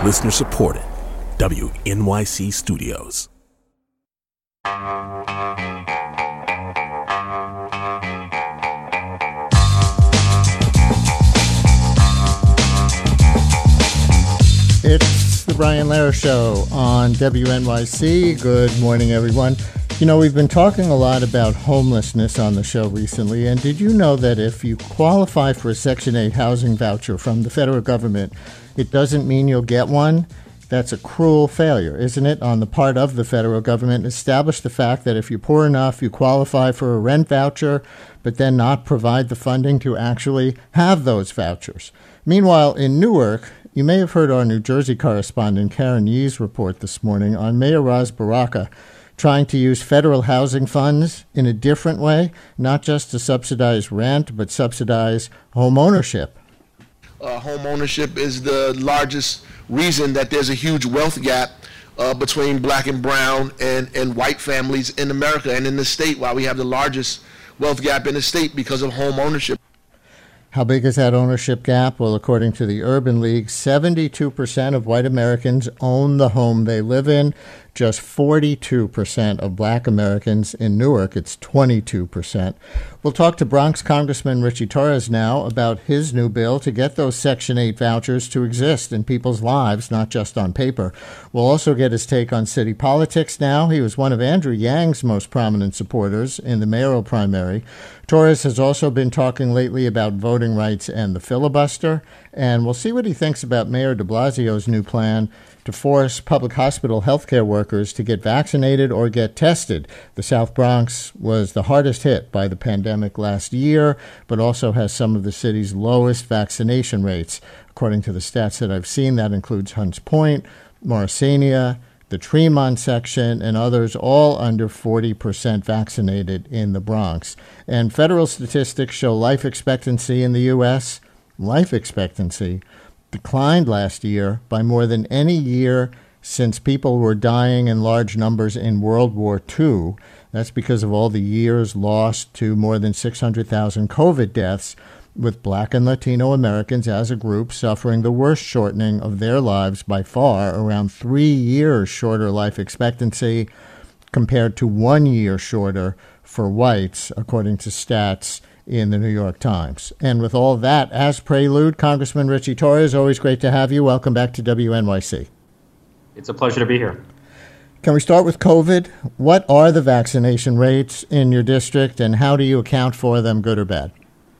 Listener supported. WNYC Studios. It's the Brian Lehrer Show on WNYC. Good morning, everyone. You know, we've been talking a lot about homelessness on the show recently, and did you know that if you qualify for a Section 8 housing voucher from the federal government, it doesn't mean you'll get one? That's a cruel failure, isn't it, on the part of the federal government? Establish the fact that if you're poor enough, you qualify for a rent voucher, but then not provide the funding to actually have those vouchers. Meanwhile, in Newark, you may have heard our New Jersey correspondent Karen Yee's report this morning on Mayor Ras Baraka trying to use federal housing funds in a different way, not just to subsidize rent, but subsidize home ownership. Home ownership is the largest reason that there's a huge wealth gap between black and brown and white families in America and in the state, while we have the largest wealth gap in the state because of home ownership. How big is that ownership gap? Well, according to the Urban League, 72% of white Americans own the home they live in. Just 42% of black Americans in Newark, it's 22%. We'll talk to Bronx Congressman Richie Torres now about his new bill to get those Section 8 vouchers to exist in people's lives, not just on paper. We'll also get his take on city politics now. He was one of Andrew Yang's most prominent supporters in the mayoral primary. Torres has also been talking lately about voting rights and the filibuster, and we'll see what he thinks about Mayor de Blasio's new plan to force public hospital healthcare workers to get vaccinated or get tested. The South Bronx was the hardest hit by the pandemic last year, but also has some of the city's lowest vaccination rates. According to the stats that I've seen, that includes Hunts Point, Morrisania, the Tremont section, and others, all under 40% vaccinated in the Bronx. And federal statistics show life expectancy in the U.S., life expectancy, declined last year by more than any year since people were dying in large numbers in World War II. That's because of all the years lost to more than 600,000 COVID deaths, with Black and Latino Americans as a group suffering the worst shortening of their lives by far, around 3 years shorter life expectancy compared to 1 year shorter for whites, according to stats in the New York Times. And with all that as prelude, Congressman Richie Torres, always great to have you. Welcome back to WNYC. It's a pleasure to be here. Can we start with COVID? What are the vaccination rates in your district, and how do you account for them, good or bad?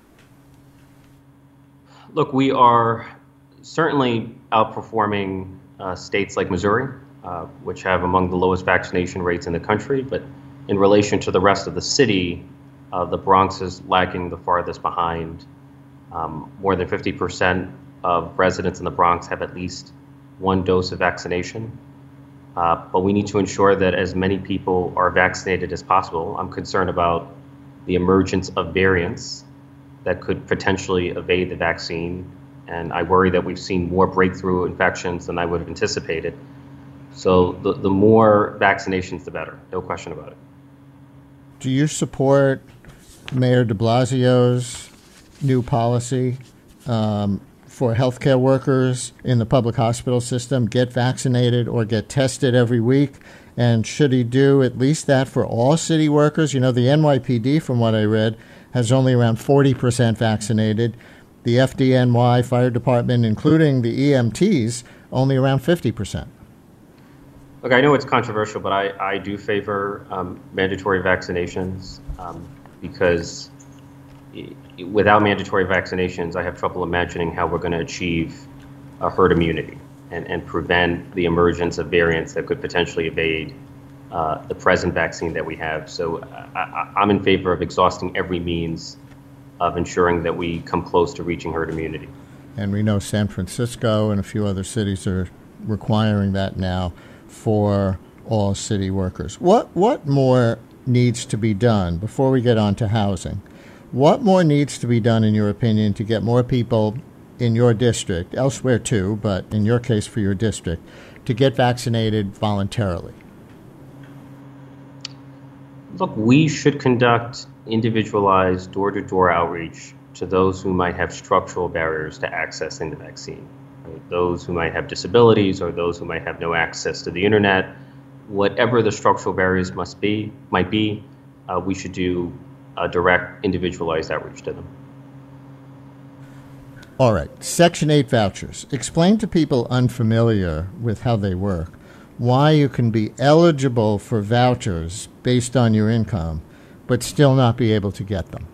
Look, we are certainly outperforming states like Missouri, which have among the lowest vaccination rates in the country. But in relation to the rest of the city, the Bronx is lagging the farthest behind. More than 50% of residents in the Bronx have at least one dose of vaccination. But we need to ensure that as many people are vaccinated as possible. I'm concerned about the emergence of variants that could potentially evade the vaccine. And I worry that we've seen more breakthrough infections than I would have anticipated. So the more vaccinations, the better. No question about it. Do you support Mayor de Blasio's new policy for healthcare workers in the public hospital system, get vaccinated or get tested every week? And should he do at least that for all city workers? You know, the NYPD, from what I read, has only around 40% vaccinated. The FDNY fire department, including the EMTs, only around 50%. Look, I know it's controversial, but I do favor mandatory vaccinations because without mandatory vaccinations, I have trouble imagining how we're going to achieve a herd immunity and prevent the emergence of variants that could potentially evade the present vaccine that we have. So I'm in favor of exhausting every means of ensuring that we come close to reaching herd immunity. And we know San Francisco and a few other cities are requiring that now for all city workers. What more needs to be done before we get on to housing? What more needs to be done, in your opinion, to get more people in your district, elsewhere too, but in your case for your district, to get vaccinated voluntarily? Look, we should conduct individualized door-to-door outreach to those who might have structural barriers to accessing the vaccine. right? Those who might have disabilities or those who might have no access to the internet, whatever the structural barriers might be, we should do direct, individualized outreach to them. All right. Section 8 vouchers. Explain to people unfamiliar with how they work why you can be eligible for vouchers based on your income, but still not be able to get them.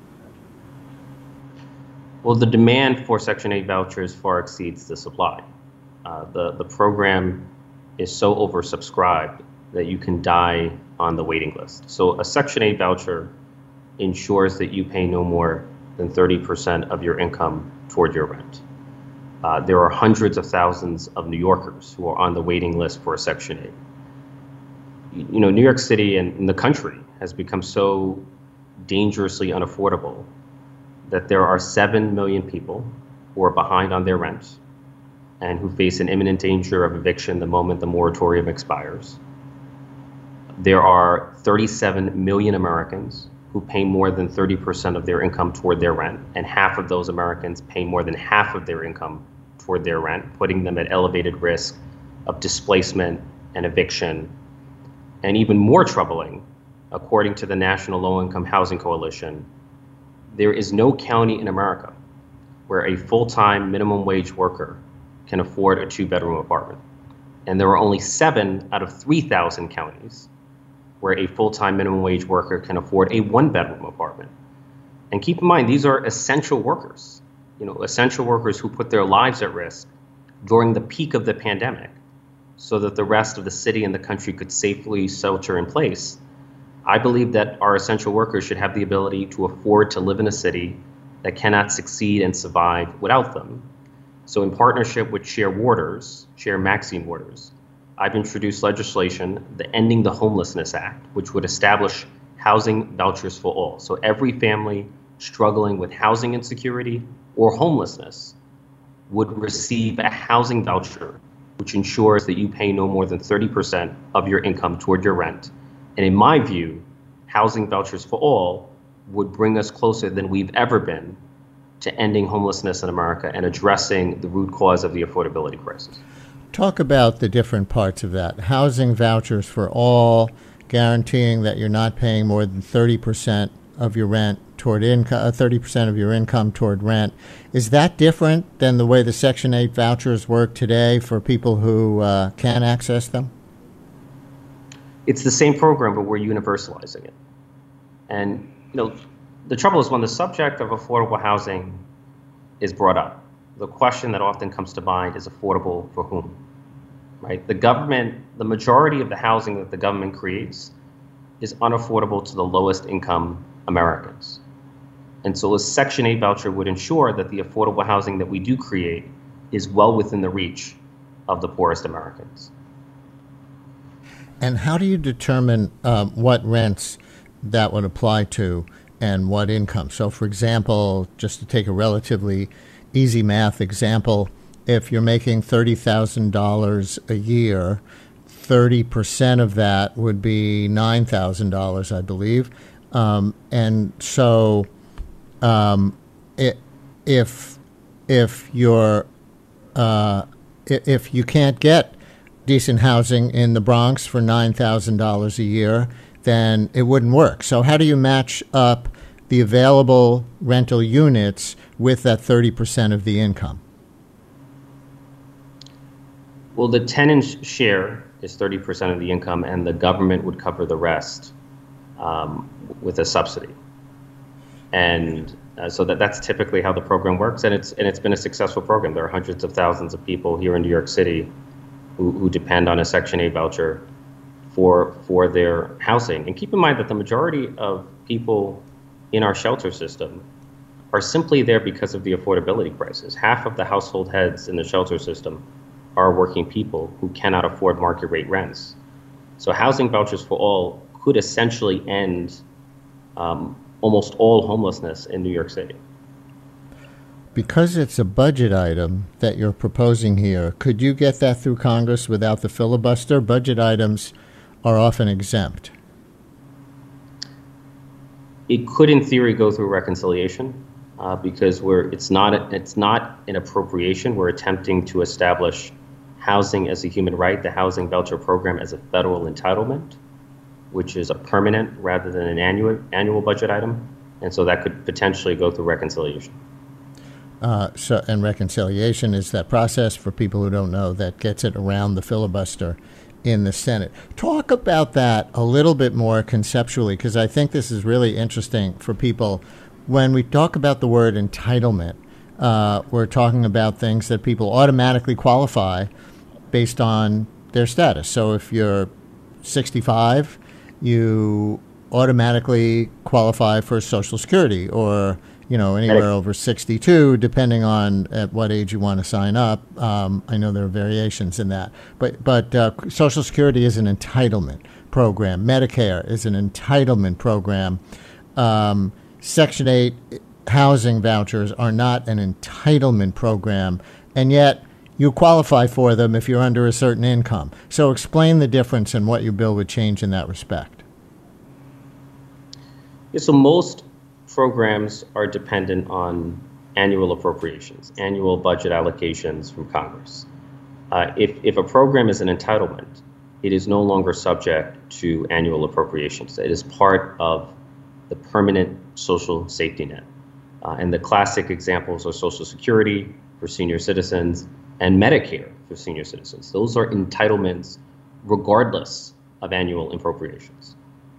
Well, the demand for Section 8 vouchers far exceeds the supply. The program is so oversubscribed that you can die on the waiting list. So a Section 8 voucher ensures that you pay no more than 30% of your income toward your rent. There are hundreds of thousands of New Yorkers who are on the waiting list for a Section 8. You know, New York City and the country has become so dangerously unaffordable that there are 7 million people who are behind on their rent and who face an imminent danger of eviction the moment the moratorium expires. There are 37 million Americans who pay more than 30% of their income toward their rent, and half of those Americans pay more than half of their income toward their rent, putting them at elevated risk of displacement and eviction. And even more troubling, according to the National Low-Income Housing Coalition, there is no county in America where a full-time minimum wage worker can afford a 2-bedroom apartment. And there are only 7 out of 3,000 counties where a full-time minimum wage worker can afford a 1-bedroom apartment. And keep in mind, these are essential workers, essential workers who put their lives at risk during the peak of the pandemic so that the rest of the city and the country could safely shelter in place. I believe that our essential workers should have the ability to afford to live in a city that cannot succeed and survive without them. So in partnership with Chair Maxine Waters, I've introduced legislation, the Ending the Homelessness Act, which would establish housing vouchers for all. So every family struggling with housing insecurity or homelessness would receive a housing voucher, which ensures that you pay no more than 30% of your income toward your rent. And in my view, housing vouchers for all would bring us closer than we've ever been to ending homelessness in America and addressing the root cause of the affordability crisis. Talk about the different parts of that. Housing vouchers for all, guaranteeing that you're not paying more than 30% of your rent toward income, 30% of your income toward rent. Is that different than the way the Section 8 vouchers work today for people who can access them? It's the same program, but we're universalizing it. And the trouble is when the subject of affordable housing is brought up, the question that often comes to mind is affordable for whom, right? The majority of the housing that the government creates is unaffordable to the lowest income Americans. And so a Section 8 voucher would ensure that the affordable housing that we do create is well within the reach of the poorest Americans. And how do you determine what rents that would apply to and what income? So, for example, just to take a relatively easy math example, if you're making $30,000 a year, 30% of that would be $9,000, I believe. And so if you can't get decent housing in the Bronx for $9,000 a year, then it wouldn't work. So how do you match up the available rental units with that 30% of the income? Well, the tenant's share is 30% of the income, and the government would cover the rest with a subsidy. And so that's typically how the program works, and it's been a successful program. There are hundreds of thousands of people here in New York City who depend on a Section 8 voucher for their housing. And keep in mind that the majority of people in our shelter system are simply there because of the affordability crisis. Half of the household heads in the shelter system are working people who cannot afford market rate rents. So housing vouchers for all could essentially end almost all homelessness in New York City. Because it's a budget item that you're proposing here, could you get that through Congress without the filibuster? Budget items are often exempt. It could, in theory, go through reconciliation. because it's not an appropriation. We're attempting to establish housing as a human right, the housing voucher program as a federal entitlement, which is a permanent rather than an annual budget item, and so that could potentially go through reconciliation. And reconciliation is that process, for people who don't know, that gets it around the filibuster in the Senate. Talk about that a little bit more conceptually, because I think this is really interesting for people. When we talk about the word entitlement, we're talking about things that people automatically qualify based on their status. So if you're 65, you automatically qualify for Social Security, or anywhere over 62, depending on at what age you want to sign up. I know there are variations in that. But Social Security is an entitlement program. Medicare is an entitlement program. Section 8 housing vouchers are not an entitlement program, and yet you qualify for them if you're under a certain income. So explain the difference and what your bill would change in that respect. Yeah, so most programs are dependent on annual appropriations, annual budget allocations from Congress. If a program is an entitlement, it is no longer subject to annual appropriations. It is part of the permanent social safety net. And the classic examples are Social Security for senior citizens and Medicare for senior citizens. Those are entitlements regardless of annual appropriations.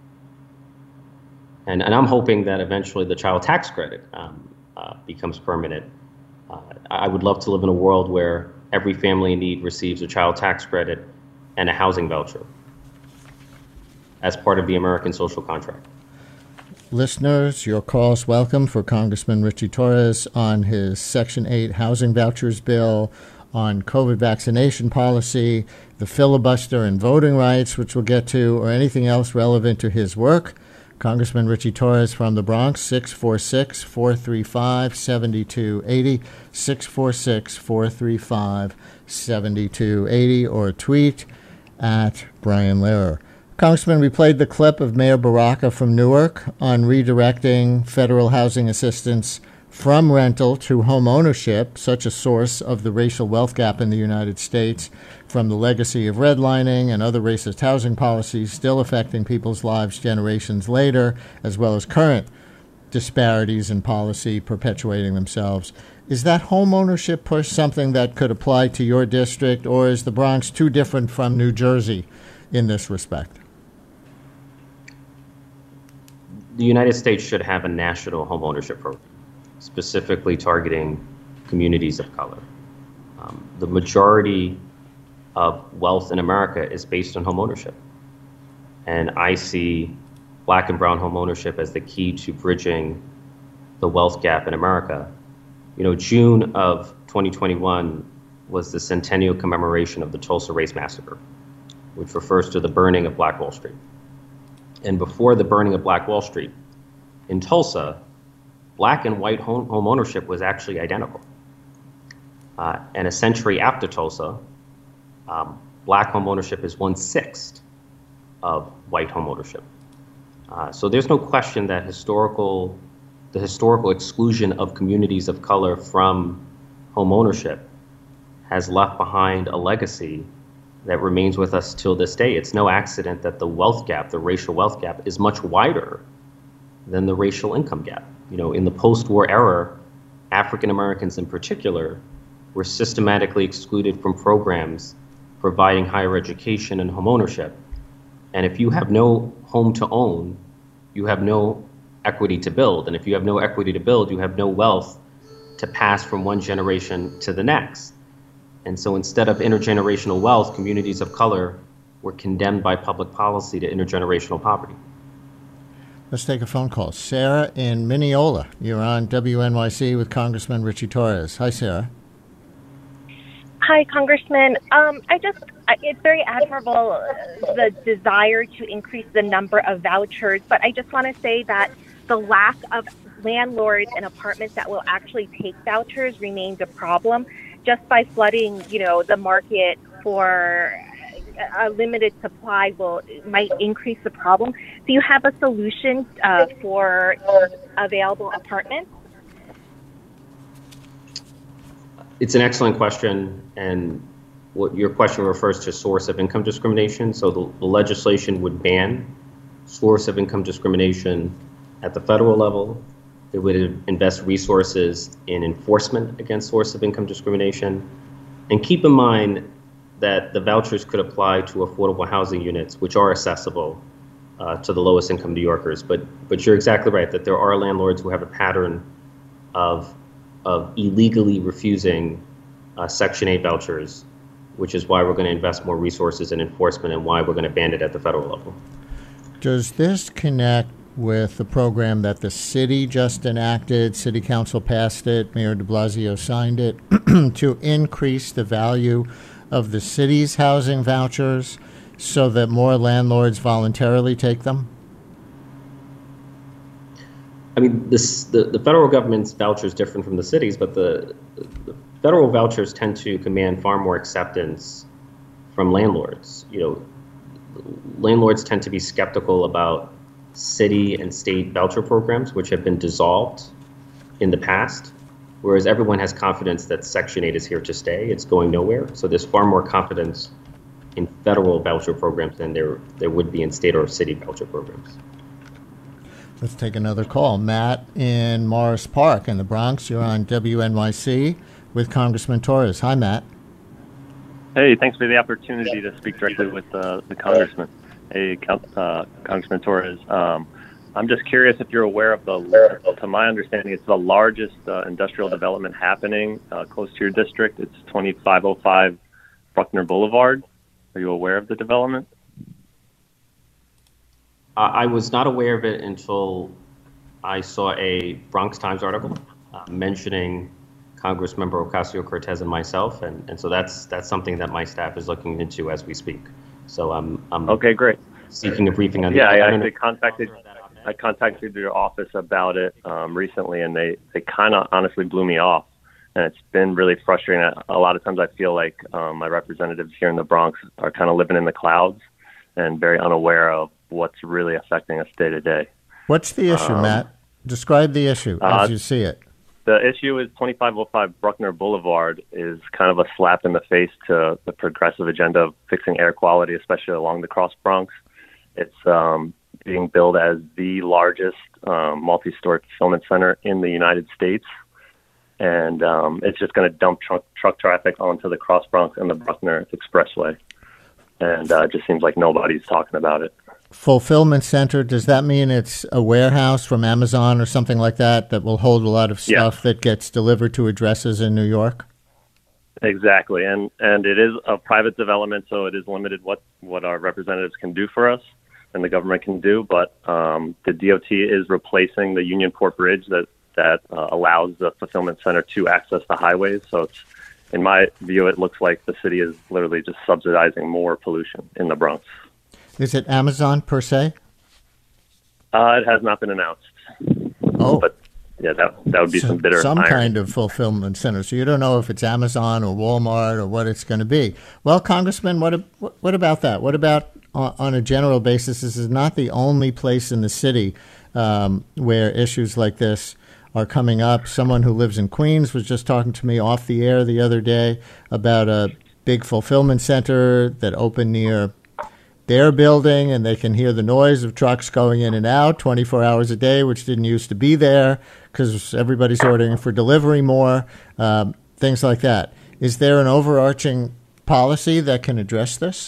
And I'm hoping that eventually the child tax credit becomes permanent. I would love to live in a world where every family in need receives a child tax credit and a housing voucher as part of the American social contract. Listeners, your calls welcome for Congressman Richie Torres on his Section 8 housing vouchers bill, on COVID vaccination policy, the filibuster and voting rights, which we'll get to, or anything else relevant to his work. Congressman Richie Torres from the Bronx, 646-435-7280, 646-435-7280, or tweet at Brian Lehrer. Congressman, we played the clip of Mayor Baraka from Newark on redirecting federal housing assistance from rental to home ownership, such a source of the racial wealth gap in the United States, from the legacy of redlining and other racist housing policies still affecting people's lives generations later, as well as current disparities in policy perpetuating themselves. Is that home ownership push something that could apply to your district, or is the Bronx too different from New Jersey in this respect? The United States should have a national home ownership program, specifically targeting communities of color. The majority of wealth in America is based on home ownership. And I see Black and brown home ownership as the key to bridging the wealth gap in America. June of 2021 was the centennial commemoration of the Tulsa Race Massacre, which refers to the burning of Black Wall Street. And before the burning of Black Wall Street, in Tulsa, Black and white home ownership was actually identical. And a century after Tulsa, Black home ownership is 1/6 of white home ownership. So there's no question that the historical exclusion of communities of color from home ownership has left behind a legacy that remains with us till this day. It's no accident that the wealth gap, the racial wealth gap, is much wider than the racial income gap. In the post-war era, African Americans in particular were systematically excluded from programs providing higher education and home ownership. And if you have no home to own, you have no equity to build. And if you have no equity to build, you have no wealth to pass from one generation to the next. And so instead of intergenerational wealth, communities of color were condemned by public policy to intergenerational poverty. Let's take a phone call. Sarah in Mineola. You're on WNYC with Congressman Richie Torres. Hi, Sarah. Hi, Congressman. It's very admirable, the desire to increase the number of vouchers, but I just want to say that the lack of landlords and apartments that will actually take vouchers remains a problem. Just by flooding, the market for a limited supply might increase the problem. Do you have a solution for available apartments? It's an excellent question, and what your question refers to source of income discrimination. So the legislation would ban source of income discrimination at the federal level. It would invest resources in enforcement against source of income discrimination. And keep in mind that the vouchers could apply to affordable housing units, which are accessible to the lowest income New Yorkers. But you're exactly right that there are landlords who have a pattern of illegally refusing Section 8 vouchers, which is why we're going to invest more resources in enforcement and why we're going to ban it at the federal level. Does this connect with the program that the city just enacted? City Council passed it, Mayor de Blasio signed it, to increase the value of the city's housing vouchers so that more landlords voluntarily take them? I mean, the federal government's voucher is different from the city's, but the federal vouchers tend to command far more acceptance from landlords. Landlords tend to be skeptical about city and state voucher programs, which have been dissolved in the past, whereas everyone has confidence that Section 8 is here to stay. It's going nowhere. So there's far more confidence in federal voucher programs than there would be in state or city voucher programs. Let's take another call. Matt in Morris Park in the Bronx. You're on WNYC with Congressman Torres. Hi, Matt. Hey, thanks for the opportunity to speak directly with the congressman. Hey, Congressman Torres. I'm just curious if you're aware of to my understanding, it's the largest industrial development happening close to your district. It's 2505 Bruckner Boulevard. Are you aware of the development? I was not aware of it until I saw a Bronx Times article mentioning Congressmember Ocasio-Cortez and myself, and so that's something that my staff is looking into as we speak. So I'm okay, great. Seeking a briefing on I contacted your office about it recently, and they kind of honestly blew me off, and it's been really frustrating. A lot of times I feel like my representatives here in the Bronx are kind of living in the clouds and very unaware of what's really affecting us day to day. What's the issue, Matt? Describe the issue as you see it. The issue is 2505 Bruckner Boulevard is kind of a slap in the face to the progressive agenda of fixing air quality, especially along the Cross Bronx. It's being billed as the largest multi-story fulfillment center in the United States. And it's just going to dump truck traffic onto the Cross Bronx and the Bruckner Expressway. And it just seems like nobody's talking about it. Fulfillment center, does that mean it's a warehouse from Amazon or something like that will hold a lot of stuff that gets delivered to addresses in New York? Exactly. And it is a private development, so it is limited what our representatives can do for us and the government can do. But the DOT is replacing the Unionport Bridge that allows the fulfillment center to access the highways. So it's, in my view, it looks like the city is literally just subsidizing more pollution in the Bronx. Is it Amazon per se? It has not been announced. Oh. But yeah, that would be some bitter irony. Kind of fulfillment center. So you don't know if it's Amazon or Walmart or what it's going to be. Well, Congressman, what about that? What about on a general basis? This is not the only place in the city where issues like this are coming up. Someone who lives in Queens was just talking to me off the air the other day about a big fulfillment center that opened near their building, and they can hear the noise of trucks going in and out 24 hours a day, which didn't used to be there because everybody's ordering for delivery more, things like that. Is there an overarching policy that can address this?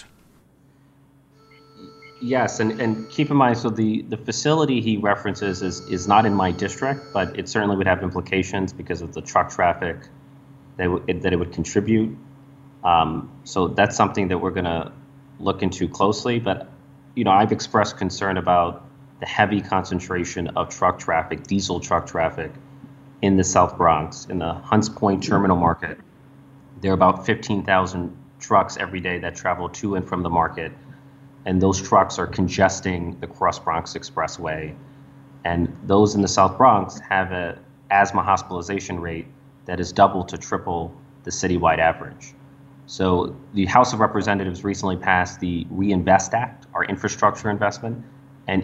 Yes, and keep in mind, so the facility he references is not in my district, but it certainly would have implications because of the truck traffic that it would contribute. So that's something that we're going to look into closely, but I've expressed concern about the heavy concentration of truck traffic, diesel truck traffic in the South Bronx, in the Hunts Point Terminal Market. There are about 15,000 trucks every day that travel to and from the market, and those trucks are congesting the Cross Bronx Expressway. And those in the South Bronx have an asthma hospitalization rate that is double to triple the citywide average. So the House of Representatives recently passed the Reinvest Act, our infrastructure investment, and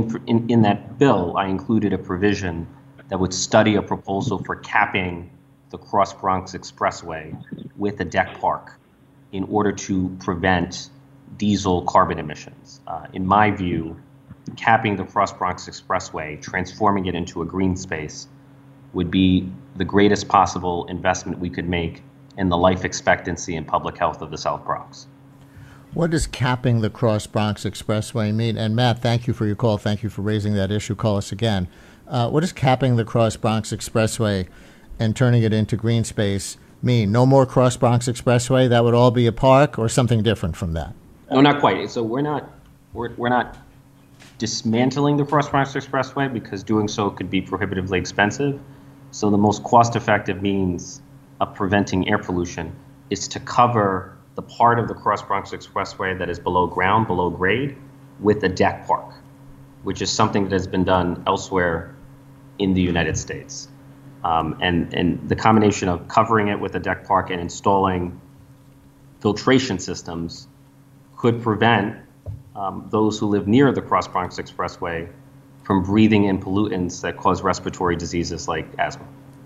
in that bill, I included a provision that would study a proposal for capping the Cross Bronx Expressway with a deck park in order to prevent diesel carbon emissions. In my view, capping the Cross Bronx Expressway, transforming it into a green space, would be the greatest possible investment we could make in the life expectancy and public health of the South Bronx. What does capping the Cross Bronx Expressway mean? And Matt, thank you for your call. Thank you for raising that issue. Call us again. What does capping the Cross Bronx Expressway and turning it into green space mean? No more Cross Bronx Expressway? That would all be a park, or something different from that? No, not quite. So we're not dismantling the Cross Bronx Expressway, because doing so could be prohibitively expensive. So the most cost-effective means of preventing air pollution is to cover the part of the Cross Bronx Expressway that is below ground, below grade, with a deck park, which is something that has been done elsewhere in the United States. And the combination of covering it with a deck park and installing filtration systems could prevent those who live near the Cross Bronx Expressway from breathing in pollutants that cause respiratory diseases like asthma.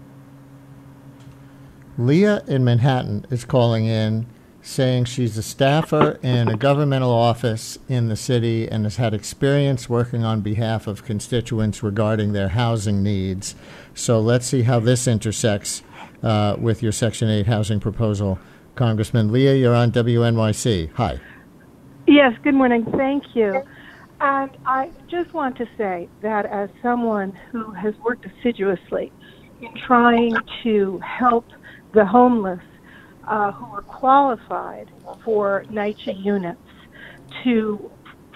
Leah in Manhattan is calling in saying she's a staffer in a governmental office in the city and has had experience working on behalf of constituents regarding their housing needs. So let's see how this intersects with your Section 8 housing proposal. Congressman Leah, you're on WNYC. Hi. Yes, good morning. Thank you. And I just want to say that as someone who has worked assiduously in trying to help the homeless who are qualified for NYCHA units to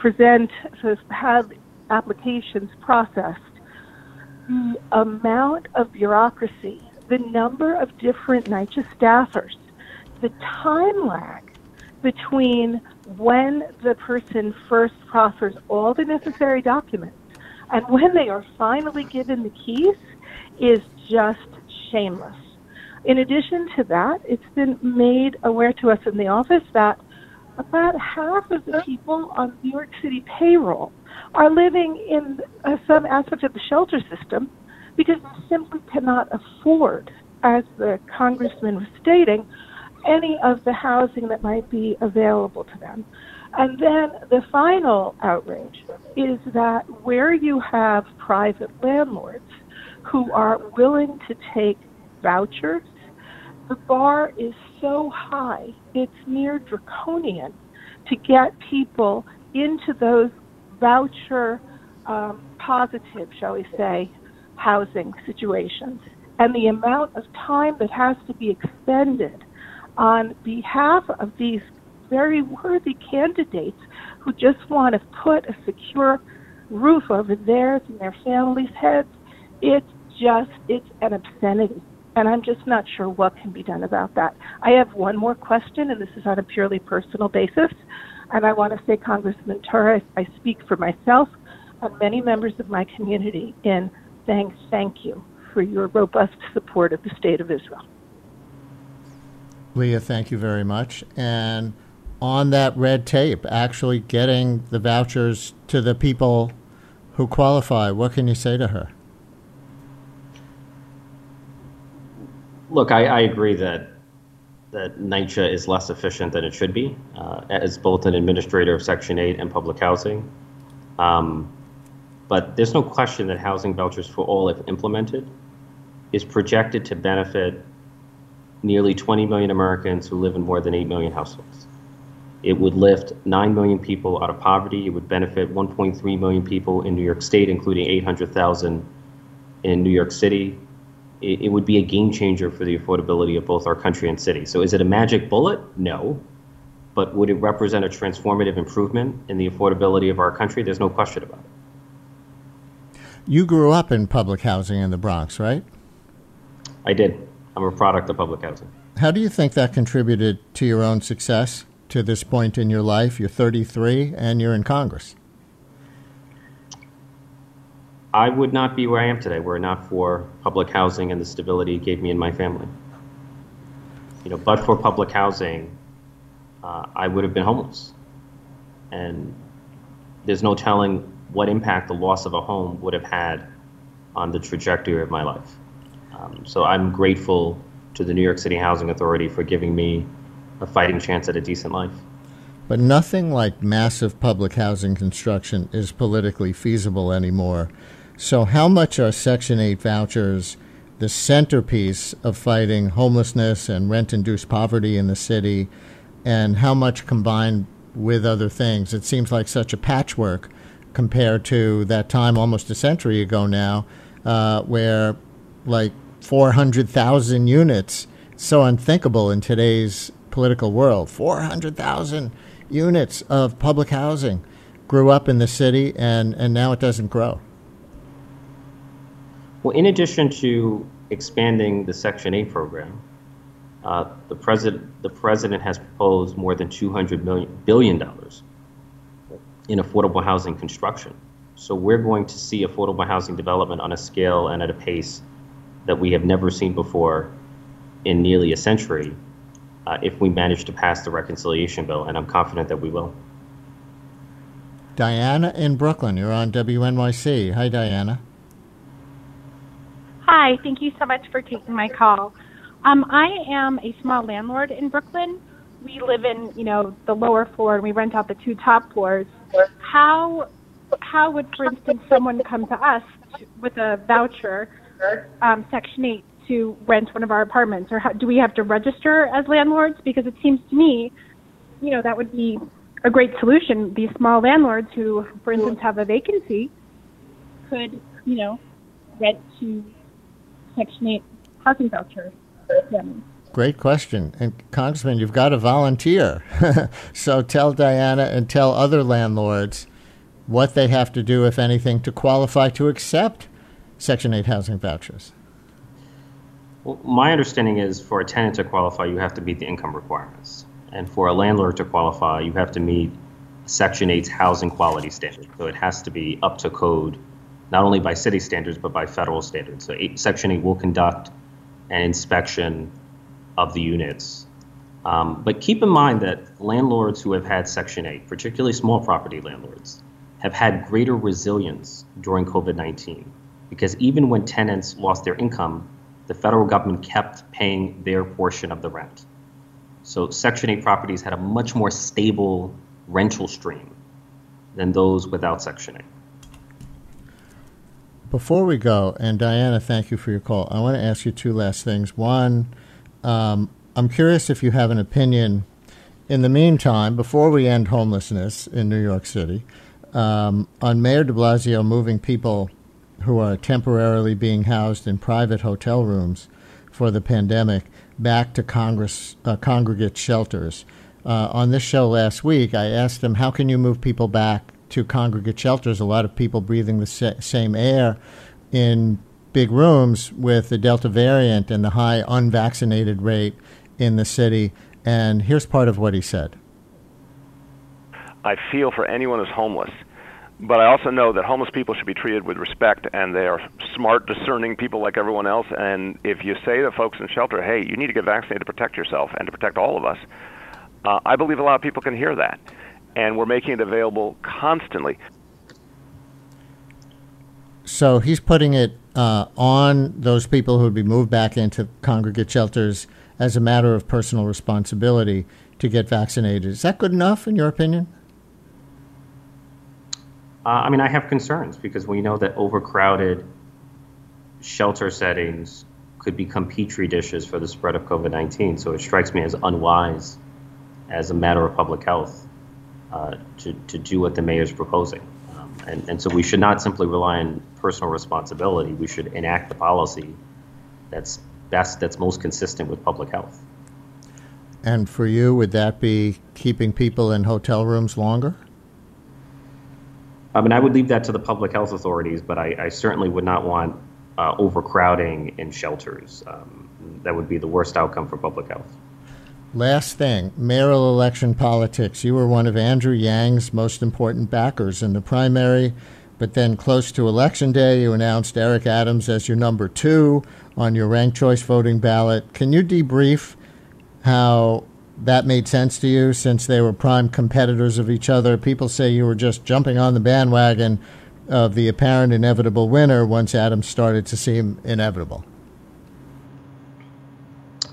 have applications processed, the amount of bureaucracy, the number of different NYCHA staffers, the time lag between when the person first proffers all the necessary documents and when they are finally given the keys is just shameless. In addition to that, it's been made aware to us in the office that about half of the people on New York City payroll are living in some aspect of the shelter system because they simply cannot afford, as the congressman was stating, any of the housing that might be available to them. And then the final outrage is that where you have private landlords who are willing to take vouchers, the bar is so high, it's near draconian to get people into those voucher positive, shall we say, housing situations. And the amount of time that has to be expended on behalf of these very worthy candidates who just want to put a secure roof over theirs and their families' heads, it's an obscenity. And I'm just not sure what can be done about that. I have one more question, and this is on a purely personal basis. And I want to say, Congressman Torres, I speak for myself and many members of my community in saying thank you for your robust support of the State of Israel. Leah, thank you very much. And on that red tape, actually getting the vouchers to the people who qualify, what can you say to her? Look, I agree that NYCHA is less efficient than it should be, as both an administrator of Section 8 and public housing. But there's no question that housing vouchers for all, if implemented, is projected to benefit nearly 20 million Americans who live in more than 8 million households. It would lift 9 million people out of poverty. It would benefit 1.3 million people in New York State, including 800,000 in New York City. It would be a game changer for the affordability of both our country and city. So is it a magic bullet? No. But would it represent a transformative improvement in the affordability of our country? There's no question about it. You grew up in public housing in the Bronx, right? I did. I'm a product of public housing. How do you think that contributed to your own success to this point in your life? You're 33 and you're in Congress. I would not be where I am today were it not for public housing and the stability it gave me and my family. But for public housing, I would have been homeless. And there's no telling what impact the loss of a home would have had on the trajectory of my life. So I'm grateful to the New York City Housing Authority for giving me a fighting chance at a decent life. But nothing like massive public housing construction is politically feasible anymore. So how much are Section 8 vouchers the centerpiece of fighting homelessness and rent-induced poverty in the city, and how much combined with other things? It seems like such a patchwork compared to that time almost a century ago now, where like 400,000 units, so unthinkable in today's political world. 400,000 units of public housing grew up in the city, and now it doesn't grow. Well, in addition to expanding the Section 8 program, the president has proposed more than $200 billion in affordable housing construction. So we're going to see affordable housing development on a scale and at a pace that we have never seen before in nearly a century, if we manage to pass the reconciliation bill, and I'm confident that we will. Diana in Brooklyn, you're on WNYC. Hi, Diana. Hi, thank you so much for taking my call. I am a small landlord in Brooklyn. We live in, the lower floor, and we rent out the two top floors. How would, for instance, someone come to us with a voucher, Section 8, to rent one of our apartments? Or do we have to register as landlords? Because it seems to me, that would be a great solution. These small landlords who, for instance, have a vacancy could, rent to Section 8 housing vouchers. Great question. And Congressman, you've got to volunteer. So tell Diana and tell other landlords what they have to do, if anything, to qualify to accept Section 8 housing vouchers. Well, my understanding is for a tenant to qualify, you have to meet the income requirements. And for a landlord to qualify, you have to meet Section 8's housing quality standard. So it has to be up to code, not only by city standards, but by federal standards. So Section 8 will conduct an inspection of the units. But keep in mind that landlords who have had Section 8, particularly small property landlords, have had greater resilience during COVID-19, because even when tenants lost their income, the federal government kept paying their portion of the rent. So Section 8 properties had a much more stable rental stream than those without Section 8. Before we go, and Diana, thank you for your call, I want to ask you two last things. One, I'm curious if you have an opinion in the meantime, before we end homelessness in New York City, on Mayor de Blasio moving people who are temporarily being housed in private hotel rooms for the pandemic back to congregate shelters. On this show last week, I asked him, how can you move people back to congregate shelters? A lot of people breathing the same air in big rooms with the Delta variant and the high unvaccinated rate in the city. And here's part of what he said. I feel for anyone who's homeless, but I also know that homeless people should be treated with respect, and they are smart, discerning people like everyone else. And if you say to folks in shelter, hey, you need to get vaccinated to protect yourself and to protect all of us, I believe a lot of people can hear that. And we're making it available constantly. So he's putting it on those people who would be moved back into congregate shelters as a matter of personal responsibility to get vaccinated. Is that good enough, in your opinion? I have concerns because we know that overcrowded shelter settings could become petri dishes for the spread of COVID-19. So it strikes me as unwise, as a matter of public health, to do what the mayor's proposing. And so we should not simply rely on personal responsibility. We should enact the policy that's most consistent with public health. And for you, would that be keeping people in hotel rooms longer? I would leave that to the public health authorities, but I certainly would not want overcrowding in shelters. That would be the worst outcome for public health. Last thing, mayoral election politics. You were one of Andrew Yang's most important backers in the primary, but then close to Election Day, you announced Eric Adams as your number 2 on your ranked choice voting ballot. Can you debrief how that made sense to you, since they were prime competitors of each other? People say you were just jumping on the bandwagon of the apparent inevitable winner once Adams started to seem inevitable.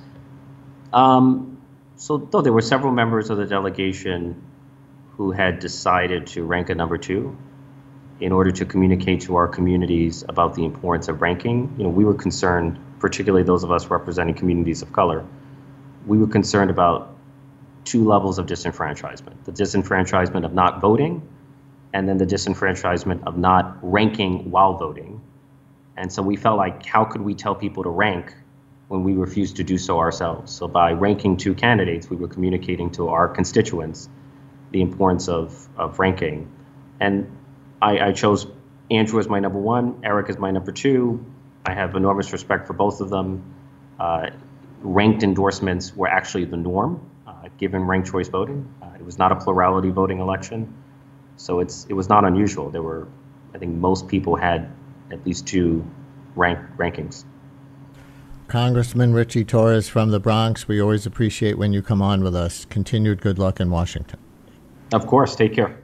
So though there were several members of the delegation who had decided to rank a number 2 in order to communicate to our communities about the importance of ranking. We were concerned, particularly those of us representing communities of color, we were concerned about 2 levels of disenfranchisement: the disenfranchisement of not voting, and then the disenfranchisement of not ranking while voting. And so we felt like, how could we tell people to rank when we refused to do so ourselves? So by ranking 2 candidates, we were communicating to our constituents the importance of ranking. And I chose Andrew as my number 1, Eric as my number 2. I have enormous respect for both of them. Ranked endorsements were actually the norm, given ranked choice voting. It was not a plurality voting election. So it was not unusual. I think most people had at least 2 rankings. Congressman Richie Torres from the Bronx, we always appreciate when you come on with us. Continued good luck in Washington. Of course. Take care.